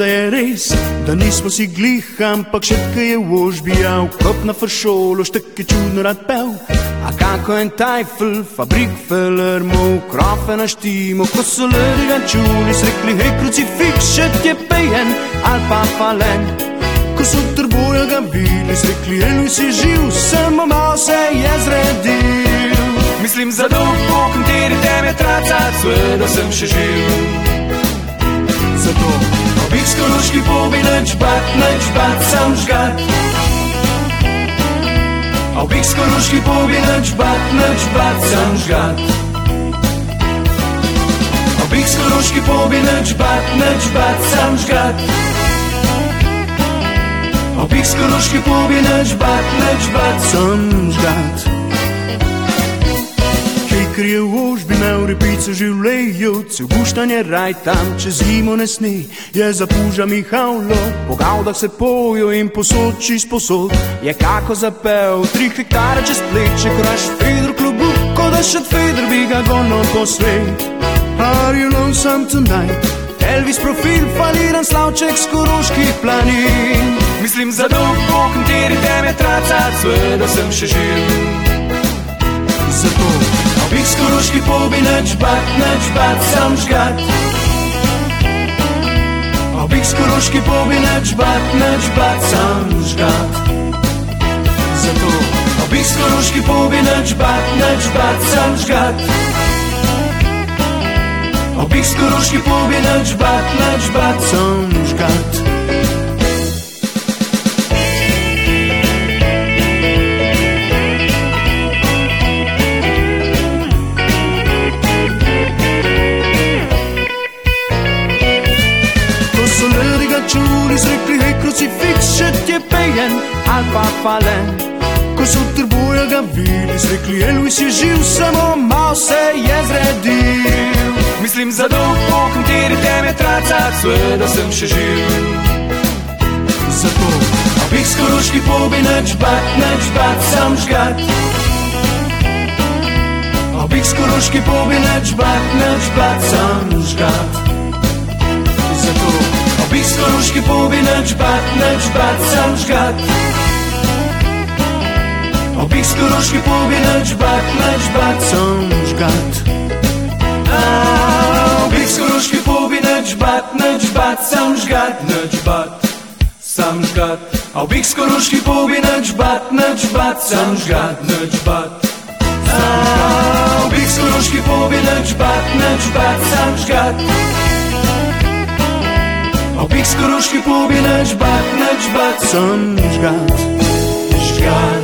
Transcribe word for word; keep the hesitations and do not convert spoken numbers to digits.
da je res, da nismo si glih, ampak še kaj je v ožbijal. Klop na fršolo, štek je čudno rad pel, a kako en tajfel, fabrik felermov, krofe na štimo, ko so lrga čuli, srekli, hej krucifiks, še ti je pejen, ali pa falen. Ko so trboja ga bili, srekli, elu si živ, samo malo se je zredil. Mislim za dolg po kateri teme tracat, sveda sem še živ. Zato obik skoroški pobi neč bat, neč bat, sam žgat. Obik skoroški pobi neč bat, neč bat, sam žgat. Obik skoroški pobi neč bat, neč bat, sam žgat. Obik skoroški pobi neč bat, neč bat, sam žgat. Ker je v ožbi imel repico živlejo, cel guštanje raj tam, če zimo ne sne, je za puža Mihajlo, po gavdah se pojo in posod čist posod, je kako zapel, tri hektare čez pleče, kraš Feder klubu, ko da še Feder bi ga gonil po svet. Are you lonesome tonight? Elvis profil, faliran slavček z koroških planin. Mislim za dolg po kateri teme tracat, sveda sem še živ. Zato obik skoroški pobi neč bat, neč bat, sam žgat. Obik skoroški pobi neč bat, neč bat, sam žgat. Zato obik skoroški pobi neč bat, neč bat, sam žgat. Obik skoroški pobi neč bat, neč bat, sam žgat. Čuli srekli, hej krucifiks, še ti je pejen, ali pa falen. Ko so trboja ga bili, srekli, Elvis je živ, samo malo se je zredil. Mislim za dolg po kateri teme tracat, sveda sem še živ. Zato obik skoroški pobi neč bat, neč bat, sam žgat. Obik skoroški pobi neč bat, neč bat, sam žgat. Zato obik skoroški pobi neč bat, neč bat, sam žgat. Obik skoroški pobi neč bat, neč bat, sam žgat. Obik skoroški pobi neč bat, neč bat, sam žgat, neč bat, sam žgat. Obik skoroški pobi neč bat, neč bat, sam žgat, neč bat. Obik skoroški pobi neč bat, neč bat, sam žgat. Obik skoroški pobi neč bat, neč bat, sam žgat, žgat.